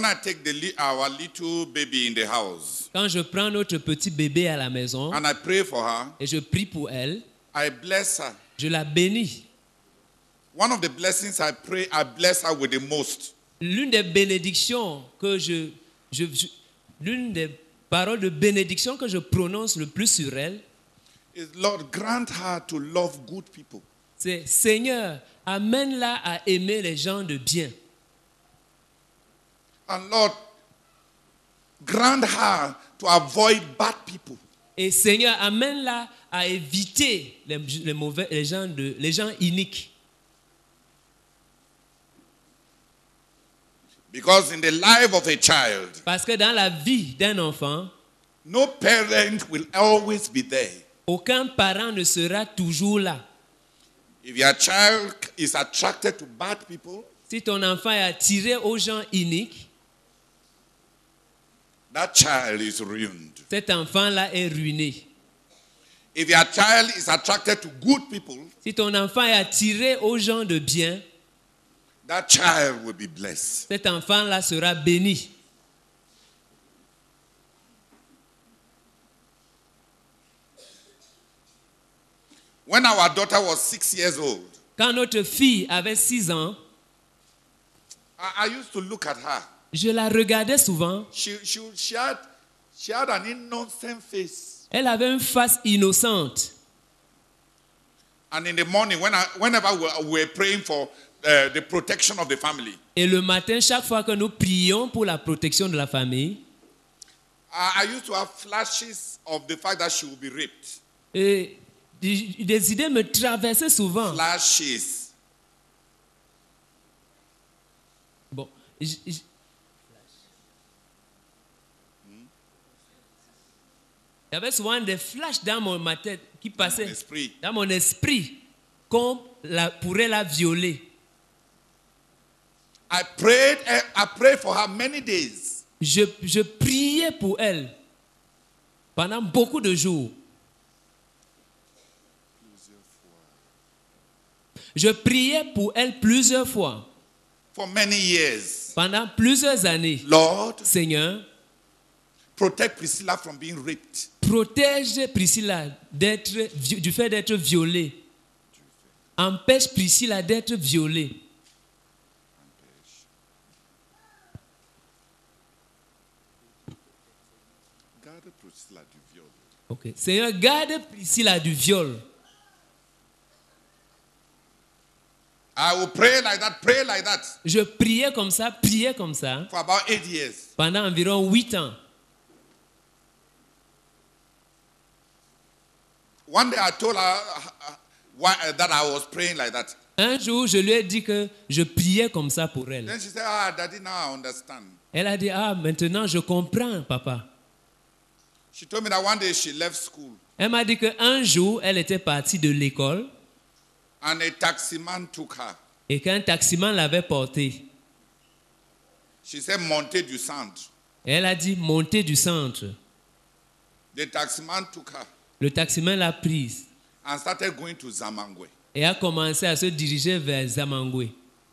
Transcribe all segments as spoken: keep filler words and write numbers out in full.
I take the, our little baby in the house, quand je prends notre petit bébé à la maison and I pray for her, et je prie pour elle, I bless her. je la bénis. One of the blessings I pray, I bless her with the most. L'une des bénédictions que je, je, je- l'une des paroles de bénédiction que je prononce le plus sur elle, Is Lord, grant her to love good people. c'est Seigneur, amène-la à aimer les gens de bien. And Lord, grant her to avoid bad people. Et Seigneur, amène-la à éviter les, les mauvais, les gens de, les gens iniques. Because in the life of a child, Parce que dans la vie d'un enfant, no parent will always be there. aucun parent ne sera toujours là. If your child is attracted to bad people, Si ton enfant est attiré aux gens iniques, that child is ruined. cet enfant-là est ruiné. If your child is attracted to good people, Si ton enfant est attiré aux gens de bien, that child will be blessed. cet enfant-là sera béni. When our daughter was six years old, Quand notre fille avait six ans, I, I used to look at her. je la regardais souvent. She, she, she, had, she had an innocent face. Elle avait une face innocente. And in the morning, when I, whenever we were praying for uh, the protection of the family, Et le matin, chaque fois que nous prions pour la protection de la famille, I, I used to have flashes of the fact that she would be raped. et des des idées me traversaient souvent. Flashes. Bon, j- j- il y avait souvent des flashs dans mon, ma tête qui passaient Esprit. dans mon esprit qu'on la, pourrait la violer. I prayed, eh, I prayed for her many days. Je, je priais pour elle pendant beaucoup de jours. Je priais pour elle plusieurs fois, For many years. pendant plusieurs années. Lord, Seigneur, protect Priscilla from being raped. protège Priscilla d'être, vi- du fait d'être violée. Empêche Priscilla d'être violée. Garde Priscilla du viol. Ok. Seigneur, garde Priscilla du viol. I will pray like that, pray like that Je priais comme ça, priais comme ça for about eight years. pendant environ huit ans. One day I told her uh, why, uh, that I was praying like that. Un jour, je lui ai dit que je priais comme ça pour elle. Then she said, ah, Daddy, now I understand. Elle a dit, ah, maintenant je comprends, papa. She told me that one day she left school Elle m'a dit qu'un jour, elle était partie de l'école and a taximan took her. et qu'un taximan l'avait portée. She said, montez du centre. Et elle a dit, montez du centre. The taximan took her Le taximan l'a prise and started going to Zamangwe. et a commencé à se diriger vers Zamangwe.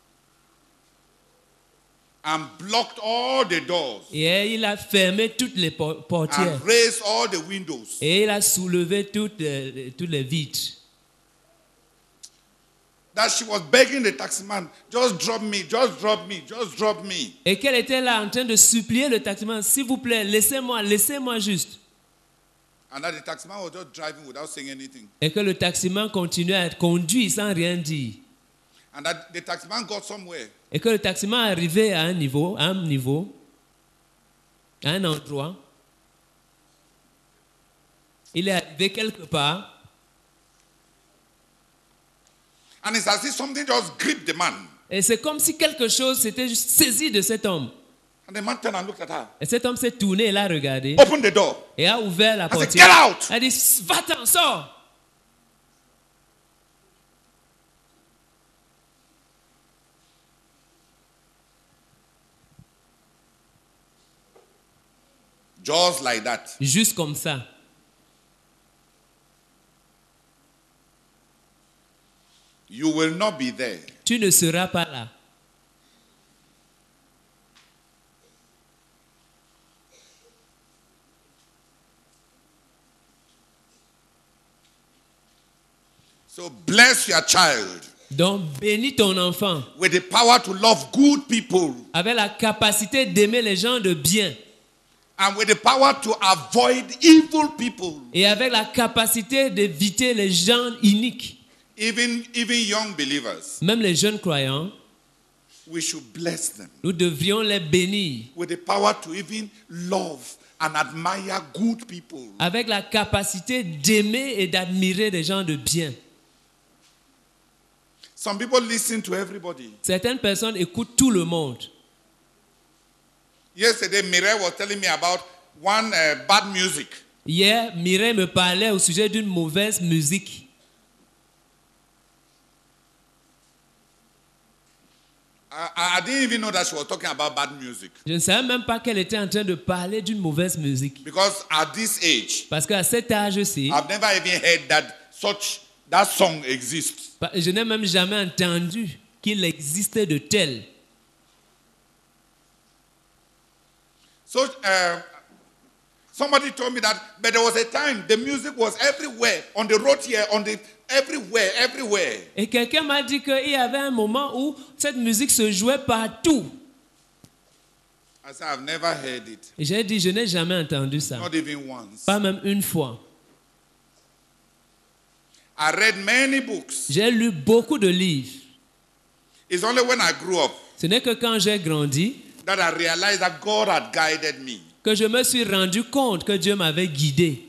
And blocked all the doors Et il a fermé toutes les por- portières. and raised all the windows. Et il a soulevé toutes, euh, toutes les vitres. That she was begging the taximan, just drop me, just drop me, just drop me. Et qu'elle était là en train de supplier le taximan, s'il vous plaît, laissez-moi, laissez-moi juste. And that the taximan was just driving without saying anything. Et que le taximan continuait à conduire sans rien dire. And that the taximan got somewhere. Et que le taximan est arrivé à un niveau, à un niveau, à un endroit. Il est arrivé quelque part. And it's as if something just gripped the man. Et c'est comme si quelque chose s'était juste saisi de cet homme. And the man turned and looked at her. Et cet homme s'est tourné et l'a regardé. Open the door. Et a ouvert la I said, portière. get out. Elle a dit, va-t'en, sors. Just like that. Juste comme ça. You will not be there. Tu ne seras pas là. So bless your child Donc, bénis ton enfant with the power to love good people avec la capacité d'aimer les gens de bien and with the power to avoid evil people. et avec la capacité d'éviter les gens iniques. Even, even young believers, Même les jeunes croyants, we should bless them nous devrions les bénir with the power to even love and admire good people. avec la capacité d'aimer et d'admirer des gens de bien. Some people listen to everybody. Certaines personnes écoutent tout le monde. Yesterday, Mireille was telling me about one uh, bad music. Hier, Mireille me parlait au sujet d'une mauvaise musique. I, I didn't even know that she was talking about bad music. Je ne savais même pas qu'elle était en train de parler d'une mauvaise musique. Because at this age, Parce qu'à cet âge-ci, I've never even heard that such that song exists. je n'ai même jamais entendu qu'il existait de tel. So uh, somebody told me that, but there was a time the music was everywhere, on the road here, on the everywhere, everywhere. Et quelqu'un m'a dit qu'il y avait un moment où cette musique se jouait partout. I said, I've never heard it. Et j'ai dit, je n'ai jamais entendu ça. Not even once. Pas même une fois. I read many books. J'ai lu beaucoup de livres. It's only when I grew up Ce n'est que quand j'ai grandi that I realized that God had guided me. que je me suis rendu compte que Dieu m'avait guidé.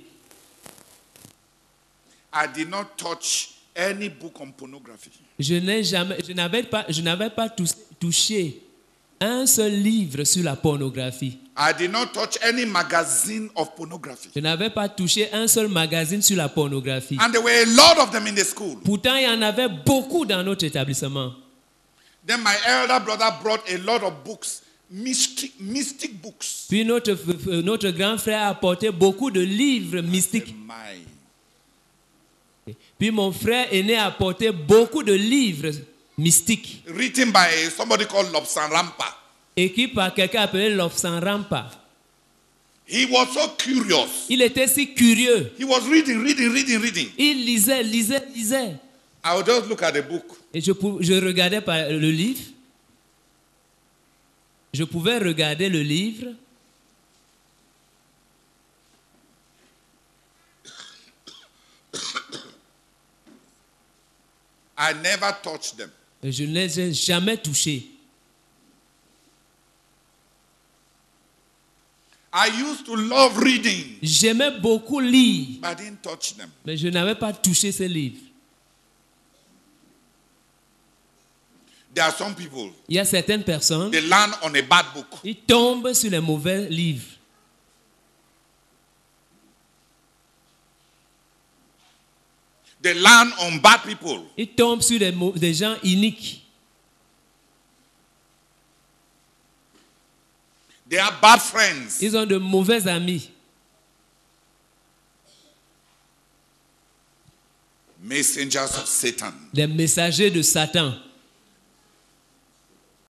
I did not touch any book on pornography. Je n'ai jamais, je n'avais pas, je n'avais pas tou- touché un seul livre sur la pornographie. I did not touch any magazine of pornography. Je n'avais pas touché un seul magazine sur la pornographie. And there were a lot of them in the school. Pourtant, il y en avait beaucoup dans notre établissement. Then my elder brother brought a lot of books, mystic, mystic books. Puis notre, notre grand frère a apporté beaucoup de livres mystiques. My. Puis mon frère aîné a apporté beaucoup de livres mystiques. Written by somebody called Lobsan Rampa. Écrit par quelqu'un appelé Lobsan Rampa. He was so curious. Il était si curieux. He was reading, reading, reading, reading. Il lisait, lisait, lisait. I would just look at the book. Et je, pou- je regardais par le livre. Je pouvais regarder le livre. I never touched them. Et je ne les ai jamais touchés. I used to love reading, J'aimais beaucoup lire, but I didn't touch them. mais je n'avais pas touché ces livres. There are some people, Il y a certaines personnes, they land on a bad book. ils tombent sur les mauvais livres. They land on bad people. Ils tombent sur des, mau- des gens iniques. They are bad friends. Ils ont de mauvais amis. Messengers of Satan. Des messagers de Satan.